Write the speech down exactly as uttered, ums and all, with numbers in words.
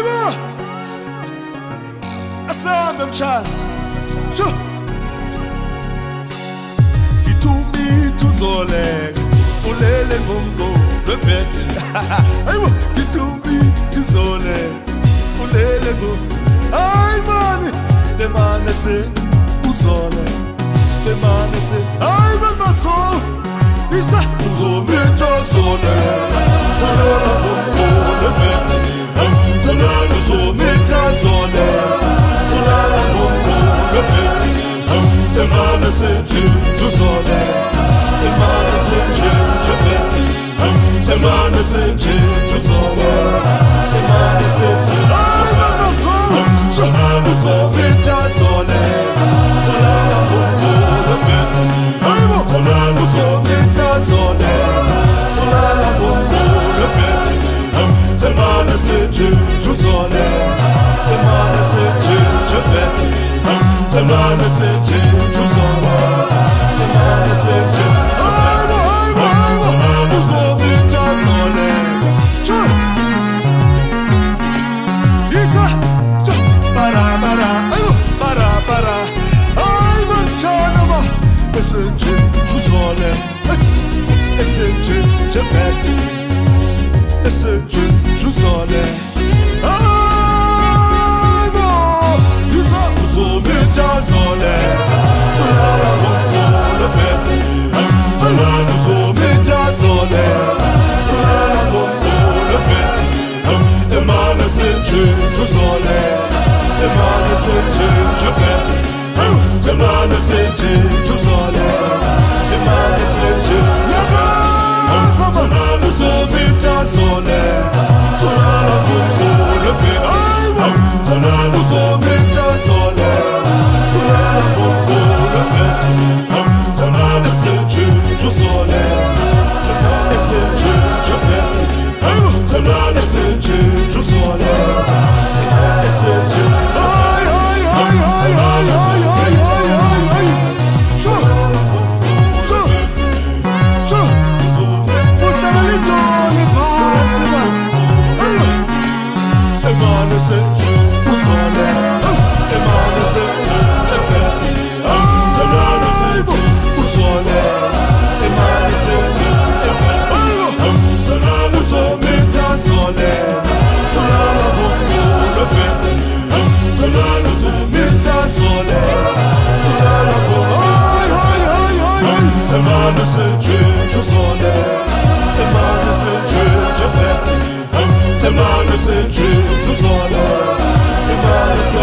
Hayibo asambe mchana sho Ngithumbi tuzoleka ulele ngomgo bebhedela Hayibo ngithumbi tuzoleka ulele ngo Hayi mani le mane se uzole le mane se Hayi maso isa uzomitha zole Zolala ngomgo bebhedela Zolala uzomitha zole Zolala ngomgo bebhedela Le mane se tuzole Le mane se tuzole Le mane se tuzole Le mane se Solana uzomita zole Solana ngomgo bebhedela Solana uzomita zole Solana ngomgo bebhedela Le mane se tuzole Le mane se tuzole Le mane se tuzole Le mane se tuzole Solana uzomita zole Isa Para para para para Ay manchana ma Esenje tuzole Esenje jebeti Esenje tuzole Ay bo Isa uzomita zole Solana ngomgo bebhedela Solana uzomita zole Solana ngomgo bebhedela Le mane esenje tuzole Le mane esenje jebeti Le mane esenje tuzole Le mane esenje Yakaza Solana uzomita zole Solana ngomgo bebhedela Solana uzomita zole Solana ngomgo bebhedela Le mane esenje tuzole Le mane esenje jebeti Le mane esenje tuzole Le mane esenje Le mane esenje tuzole Le mane esenje jebeti Le mane esenje tuzole Le mane